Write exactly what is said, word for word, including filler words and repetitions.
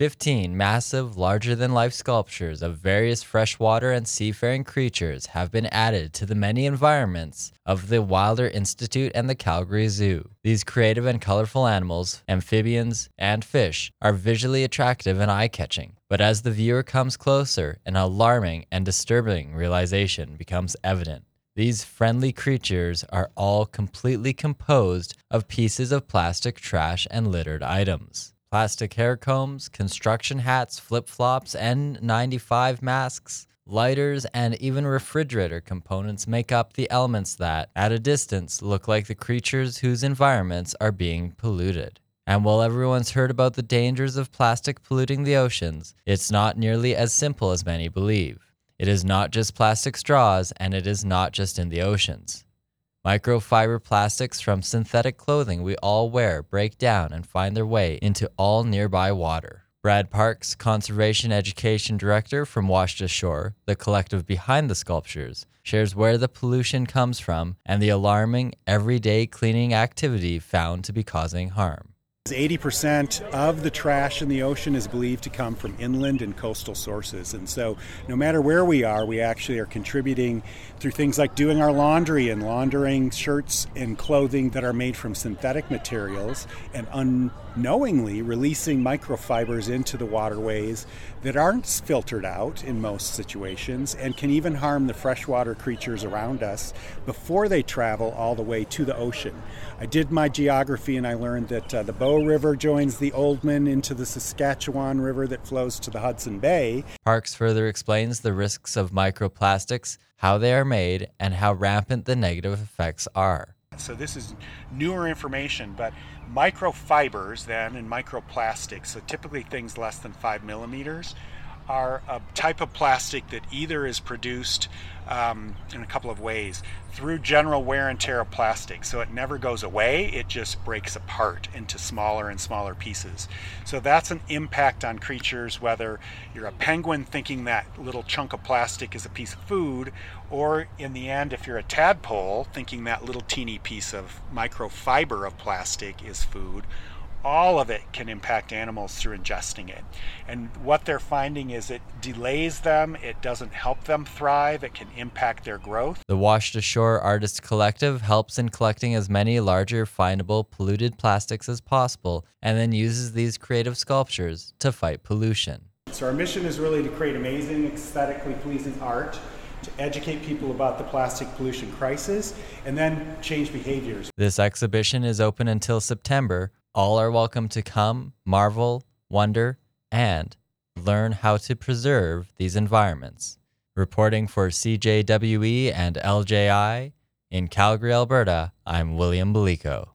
fifteen massive, larger-than-life sculptures of various freshwater and seafaring creatures have been added to the many environments of the Wilder Institute and the Calgary Zoo. These creative and colorful animals, amphibians, and fish are visually attractive and eye-catching. But as the viewer comes closer, an alarming and disturbing realization becomes evident. These friendly creatures are all completely composed of pieces of plastic trash and littered items. Plastic hair combs, construction hats, flip-flops, N ninety-five masks, lighters, and even refrigerator components make up the elements that, at a distance, look like the creatures whose environments are being polluted. And while everyone's heard about the dangers of plastic polluting the oceans, it's not nearly as simple as many believe. It is not just plastic straws, and it is not just in the oceans. Microfiber plastics from synthetic clothing we all wear break down and find their way into all nearby water. Brad Parks, Conservation Education Director from Washed Ashore, the collective behind the sculptures, shares where the pollution comes from and the alarming, everyday cleaning activity found to be causing harm. eighty percent of the trash in the ocean is believed to come from inland and coastal sources. And so no matter where we are, we actually are contributing through things like doing our laundry and laundering shirts and clothing that are made from synthetic materials and unknowingly releasing microfibers into the waterways that aren't filtered out in most situations and can even harm the freshwater creatures around us before they travel all the way to the ocean. I did my geography and I learned that uh, the Bow River joins the Oldman into the Saskatchewan River that flows to the Hudson Bay. Parks further explains the risks of microplastics, how they are made, and how rampant the negative effects are. So this is newer information, but microfibers then and microplastics, so typically things less than five millimeters, are a type of plastic that either is produced um, in a couple of ways through general wear and tear of plastic. So it never goes away, it just breaks apart into smaller and smaller pieces. So that's an impact on creatures, whether you're a penguin thinking that little chunk of plastic is a piece of food, or in the end, if you're a tadpole thinking that little teeny piece of microfiber of plastic is food. All of it can impact animals through ingesting it. And what they're finding is it delays them, it doesn't help them thrive, it can impact their growth. The Washed Ashore Artists Collective helps in collecting as many larger, findable, polluted plastics as possible, and then uses these creative sculptures to fight pollution. So our mission is really to create amazing, aesthetically pleasing art, to educate people about the plastic pollution crisis, and then change behaviors. This exhibition is open until September. All are welcome to come, marvel, wonder, and learn how to preserve these environments. Reporting for C J W E and L J I, in Calgary, Alberta, I'm William Belico.